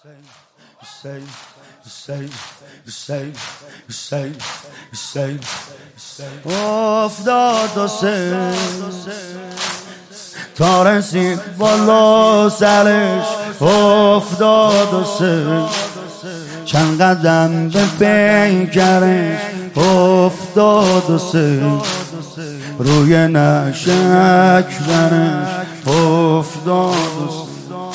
افتاد و تا رسید بالا سرش، افتاد و چند قدم به پیکرش، افتاد و روی نعش اکبرش، افتاد و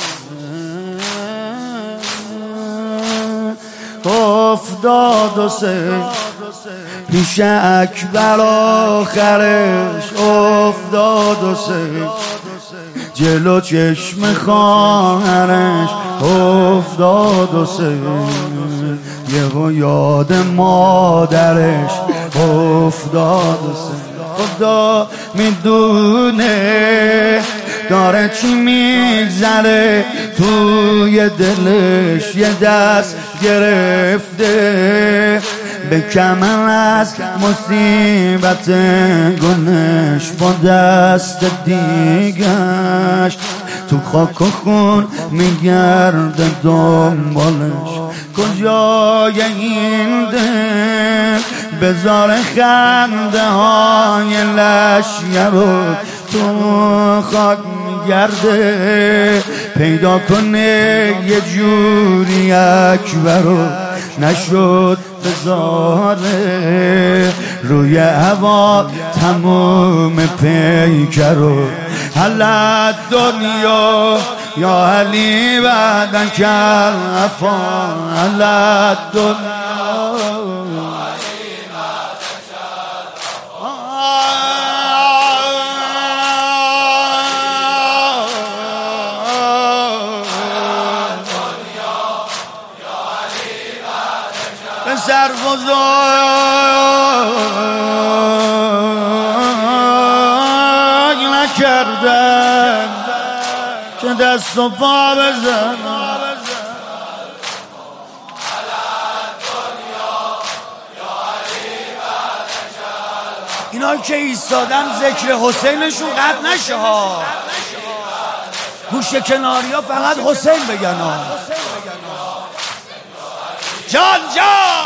افتاد و پیش اکبر آخرش، افتاد و جلو چشم خواهرش، افتاد و یهو یاد مادرش، افتاد و خدا میدونه داره چی میگذره توی دلش، یه دست گرفته به کمر از مصیبت گنش، با دست دیگش تو خاک و خون میگرده دنبالش. کجای این دل بذار خنده های لشیه رو تو خاک میگرده، پیدا کنه یه جوری اکبر رو نشد بذاره روی هوا تموم پیکر رو. هلا دنیا یا علی بعدک الوفا، هلا دنیا سر بزرگ نکردن که دست و پا بزن. اینا که ایستادن ذکر حسینشون قطع نشه ها، گوش کناری ها فقط حسین بگن ها. جان جان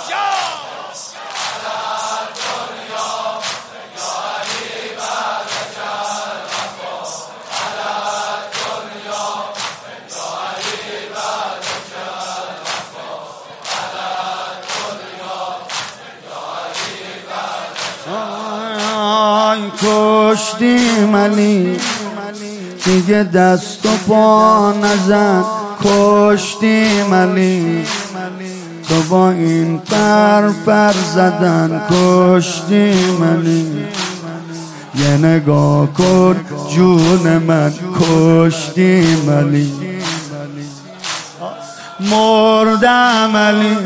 کشتی منی دیگه دست و پا نزن، کشتی منی تو با این پر زدن، کشتی منی یه نگاه کن جون من، کشتی منی مردم علی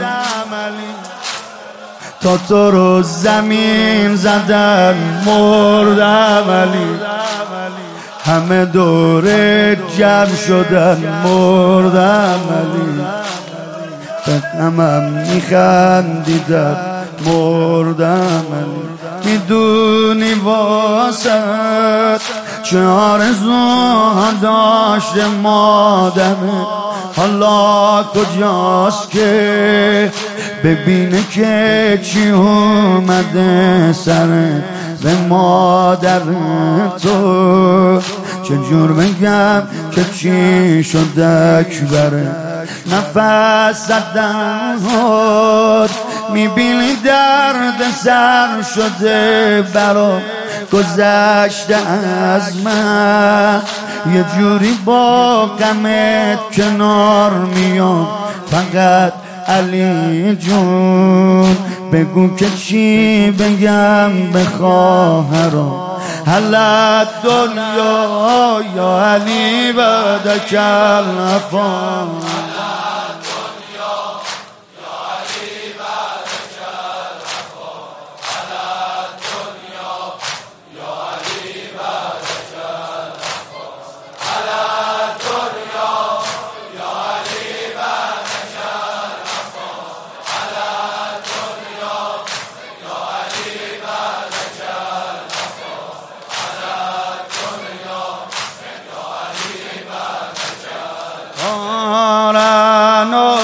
تا تو رو زمین زدن، مردم علی همه دوره جمع شدن، مردم علی به همم میخندیدن، مردم علی میدونی واسد چه آرزوها داشته مادمه، حالا کجاست که ببینه که چی اومده سره به مادر تو. چجور بگم که چی شده اکبره، نفس زدن هد میبینی درد سر شده برام گذشته از من، یه جوری با غمت کنار میام فقط علی جون، بگو که چی بگم به خواهرام. هلا دنیا یا علی بعدک الوفا،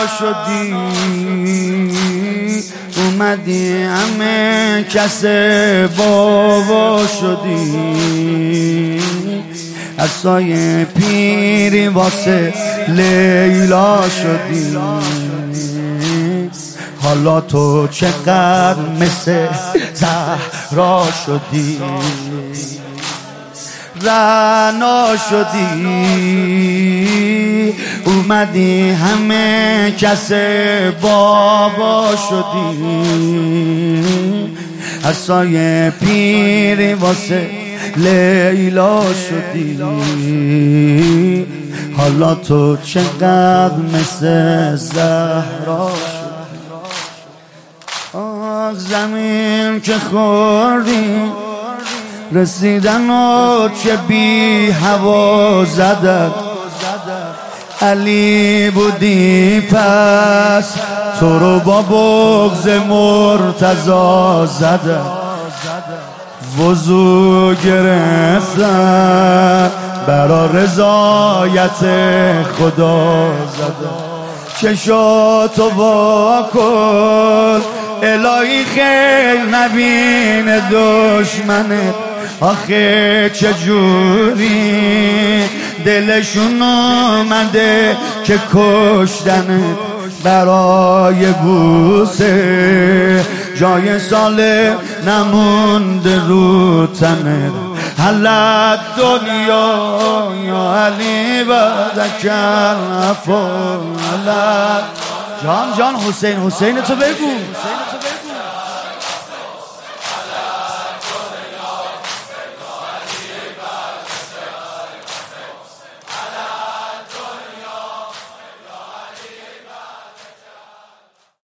شدی، اومدی همه کس بابا شدی، عصای پیری واسه لیلا شدی، حالا تو چقدر مثل زهرا شدی، رعنا شدی، اومدی همه کس بابا شدی، عصای پیری واسه لیلا شدی، حالا تو چقدر مثل زهرا شدی. آه زمین که خوردی رسیدن و چه بی هوا زدن، علی بودی پس تو رو با بغض مرتضا زدن، وضو گرفتن برا رضایت خدا زدن، چشاتو وا کن الهی خیر نبین دشمنت، آخه چجوری دلشون اومده که کشتنت، برای بوسه جای ساله نمونده رو تنت، حلت دنیا یا علی بدکر نفر، حلت جان حسین تو بگو.